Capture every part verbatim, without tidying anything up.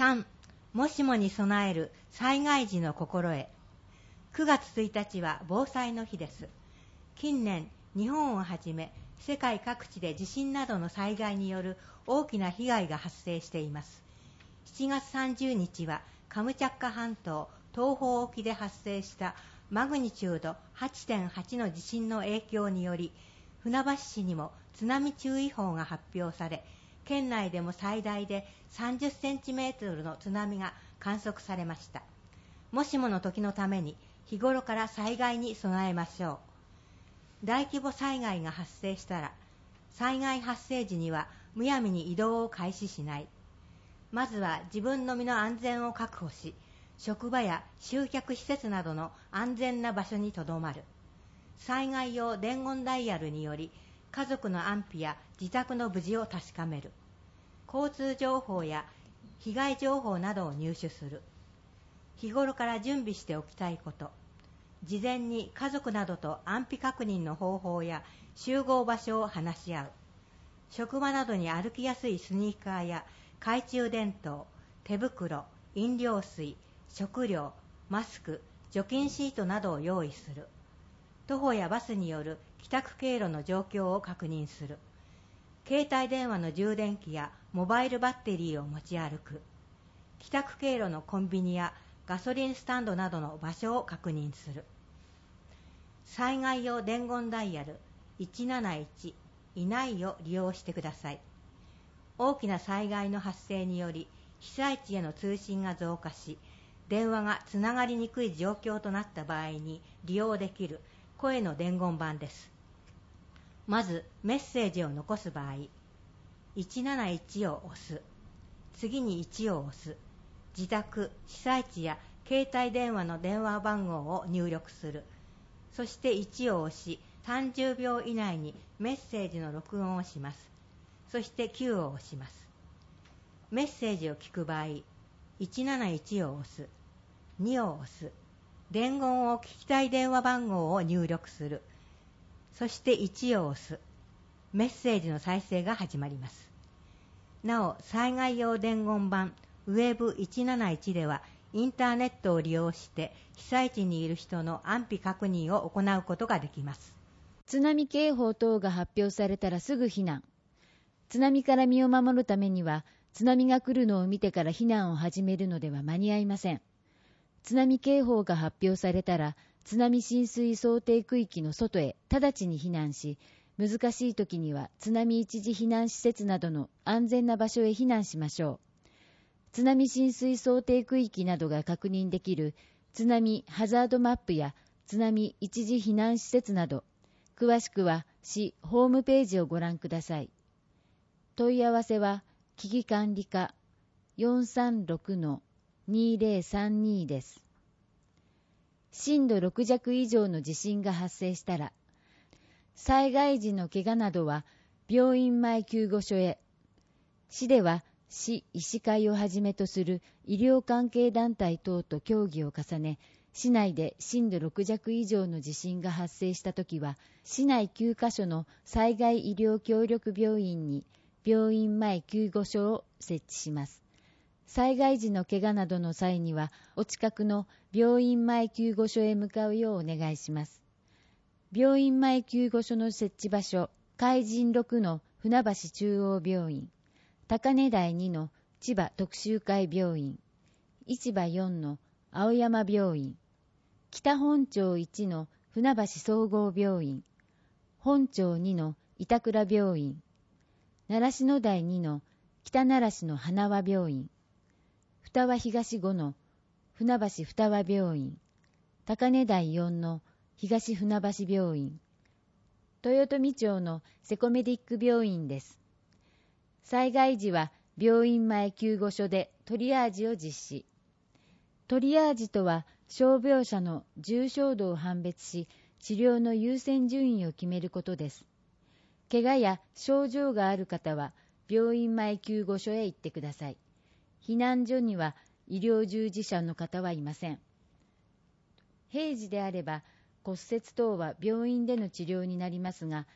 さん、もしもに備える災害時の心得。くがつついたちは防災の日です。近年、日本をはじめ世界各地で地震などの災害による大きな被害が発生しています。しちがつさんじゅうにちはカムチャッカ半島東方沖で発生したマグニチュード はちてんはち の地震の影響により、船橋市にも津波注意報が発表され、県内でも最大でさんじゅっセンチメートルの津波が観測されました。もしもの時のために日頃から災害に備えましょう。大規模災害が発生したら、災害発生時にはむやみに移動を開始しない。まずは自分の身の安全を確保し、職場や集客施設などの安全な場所にとどまる。災害用伝言ダイヤルにより家族の安否や自宅の無事を確かめる。交通情報や被害情報などを入手する。日頃から準備しておきたいこと。事前に家族などと安否確認の方法や集合場所を話し合う。職場などに歩きやすいスニーカーや懐中電灯、手袋、飲料水、食料、マスク、除菌シートなどを用意する。徒歩やバスによる帰宅経路の状況を確認する。携帯電話の充電器やモバイルバッテリーを持ち歩く。帰宅経路のコンビニやガソリンスタンドなどの場所を確認する。災害用伝言ダイヤルいちなないちいないを利用してください。大きな災害の発生により被災地への通信が増加し、電話がつながりにくい状況となった場合に利用できる声の伝言板です。まずメッセージを残す場合、いちなないちを押す。次にいちを押す。自宅、被災地や携帯電話の電話番号を入力する。そしていちを押し、さんじゅうびょう以内にメッセージの録音をします。そしてきゅうを押します。メッセージを聞く場合、いちなないちを押す。にを押す。伝言を聞きたい電話番号を入力する。そしていちを押す。メッセージの再生が始まります。なお、災害用伝言板ウェブいちなないちではインターネットを利用して被災地にいる人の安否確認を行うことができます。 津波警報等が発表されたらすぐ避難。津波から身を守るためには、津波が来るのを見てから避難を始めるのでは間に合いません。津波警報が発表されたら、津波浸水想定区域の外へ直ちに避難し、難しい時には津波一時避難施設などの安全な場所へ避難しましょう。津波浸水想定区域などが確認できる津波ハザードマップや津波一時避難施設など、詳しくは市ホームページをご覧ください。問い合わせは危機管理課 よんさんろくのにぜろさんに です。震度ろく弱以上の地震が発生したら、災害時の怪我などは病院前救護所へ。市では市医師会をはじめとする医療関係団体等と協議を重ね、市内で震度ろく弱以上の地震が発生したときは、市内きゅうカ所の災害医療協力病院に病院前救護所を設置します。災害時の怪我などの際には、お近くの病院前救護所へ向かうようお願いします。病院前救護所の設置場所、海神ろくの船橋中央病院、高根台にの千葉特集会病院、市場よんの青山病院、北本町いちの船橋総合病院、本町にの板倉病院、習志野台にの北習志の花輪病院、二輪東ごの船橋二輪病院、高根台よんの東船橋病院、豊富町のセコメディック病院です。災害時は病院前救護所でトリアージを実施。トリアージとは傷病者の重症度を判別し、治療の優先順位を決めることです。怪我や症状がある方は病院前救護所へ行ってください。避難所には医療従事者の方はいません。平時であれば骨折等は病院での治療になりますが、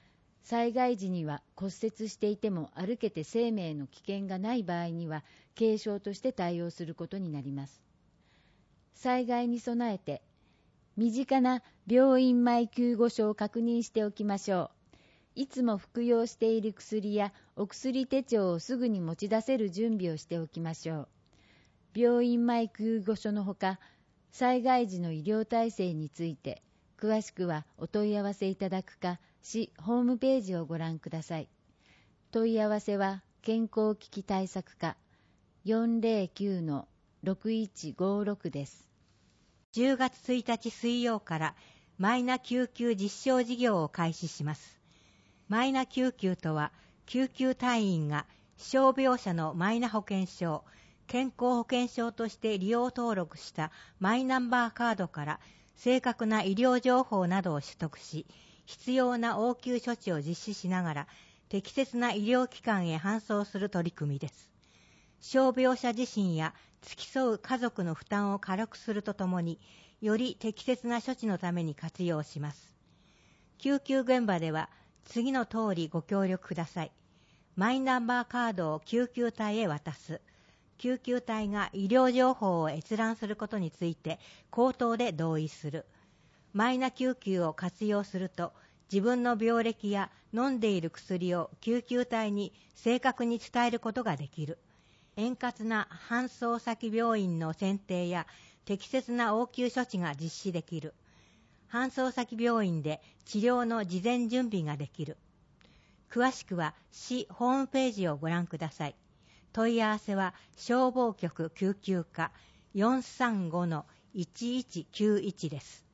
災害時には骨折していても歩けて生命の危険がない場合には軽傷として対応することになります。災害に備えて、身近な病院前救護所を確認しておきましょう。いつも服用している薬やお薬手帳をすぐに持ち出せる準備をしておきましょう。病院前救護所のほか、災害時の医療体制について、詳しくはお問い合わせいただくか、市ホームページをご覧ください。問い合わせは健康危機対策課 よんゼロきゅうのろくいちごろく です。 じゅうがつついたち水曜からマイナ救急実証事業を開始します。マイナ救急とは、救急隊員が傷病者のマイナ保険証、健康保険証として利用登録したマイナンバーカードから正確な医療情報などを取得し、必要な応急処置を実施しながら適切な医療機関へ搬送する取り組みです。傷病者自身や付き添う家族の負担を軽くするとともに、より適切な処置のために活用します。救急現場では次の通りご協力ください。マイナンバーカードを救急隊へ渡す。救急隊が医療情報を閲覧することについて口頭で同意する。マイナ救急を活用すると、自分の病歴や飲んでいる薬を救急隊に正確に伝えることができる。円滑な搬送先病院の選定や適切な応急処置が実施できる。搬送先病院で治療の事前準備ができる。詳しくは市ホームページをご覧ください。問い合わせは消防局救急課 よんさんごのいちいちきゅういち です。